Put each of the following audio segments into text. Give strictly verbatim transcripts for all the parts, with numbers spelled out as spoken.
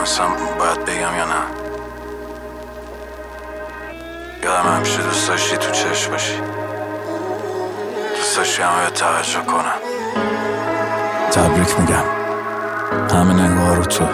اصلا باید بگم یا نه؟ یادم همیشه دوست داشتی تو چشم باشی، دوست داشتی همه توجه کنم. تبریک میگم، همه نگاه رو تو،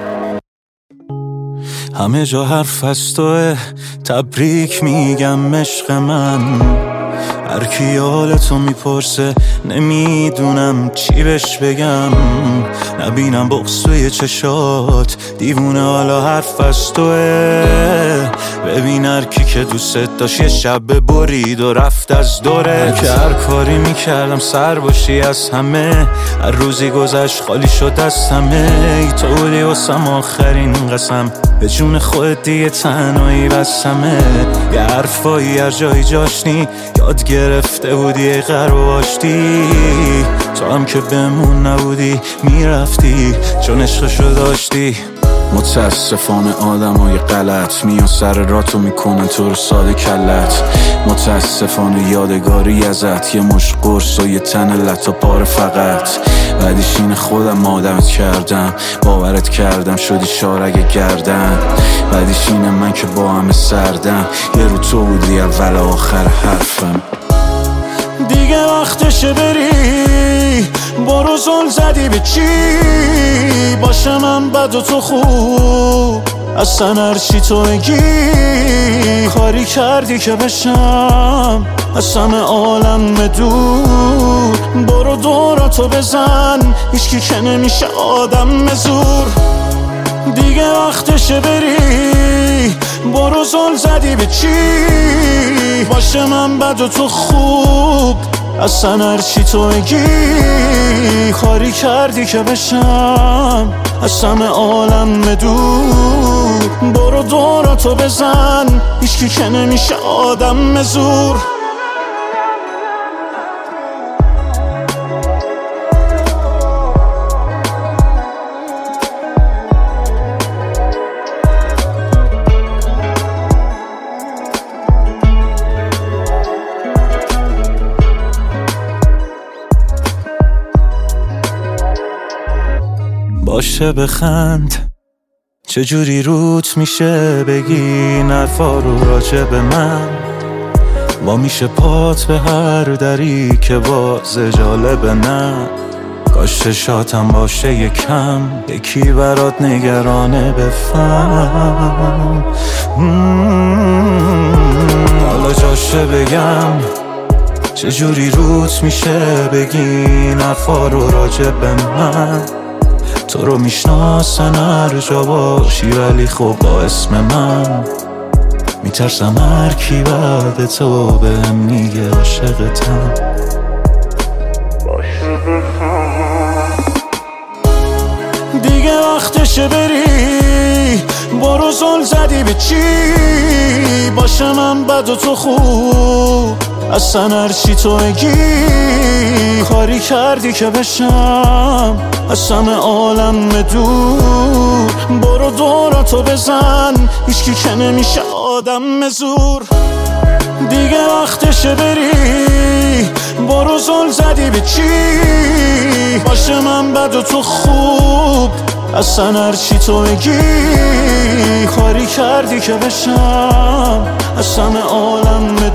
همه جا حرف از توه. تبریک میگم عشق من، هر کی حالتو میپرسه نمیدونم چی بهش بگم. نبینم بغض توی چشات، دیوونه حالا حرف از توه. ببین هر کی که دوست داشت یه شب برید و رفت از دوره. که هر کاری میکردم سر باشی از همه، هر روزی گذشت خالی شد از همه. ای تو بودی واسم آخرین قسم، به جون خودت دیگه تنهایی بسمه. یه حرفایی هر جایی جاشنی یاد گرفته بودی ای غرب و آشتی. تو هم که بمون نبودی میرفتی چون عشقشو داشتی. متاسفانه آدم های غلط میان سر راتو میکنن تو رو ساده کلت. متاسفانه یادگاری ازت یه مش قرص و یه تن لطا پاره فقط. بعدش این خودم آدمت کردم، باورت کردم شدی شارگ گردن. بعدش اینم من که با همه سردم، یه رو تو بودی اول آخر حرفم. دیگه وقتشه بری، برو زل زدی به چی؟ باشه من بد و تو خوب، اصلا هرچی تو بگی. کاری کردی که بشم از همه عالم دور. برو دوراتو بزن، هیچکی که نمیشه آدم زور. دیگه وقتشه بری، برو زل زدی به چی؟ باشه من بد و تو خوب، اصلا هرچی تو بگی. کاری کردی که بشم از همه عالم دور. برو دوراتو بزن، هیچکی که نمیشه آدم زور. باشه بخند، چجوری روت میشه بگی نرفا رو راجع به من. با میشه پات به هر دری که باز جالبه نه. کاش چشاتم باشه یکم، یکی برات نگرانه بفهم. حالا جاشه بگم، چجوری روت میشه بگی نرفا رو راجع به من. تو رو میشناسن هر جا باشی، ولی خب با اسم من میترسم هر کی بعد تو بهم میگه عاشقتم. دیگه وقتشه بری، برو زل زدی به چی؟ باشه من بد و تو خوب، اصلا هرچی تو بگی. کاری کردی که بشم از همه عالم دور. برو دوراتو بزن، هیچکی که نمیشه آدم زور. دیگه وقتشه بری، برو زل زدی به چی؟ باشه من بد و تو خوب، اصلا هرچی تو بگی. کاری کردی که بشم از همه عالم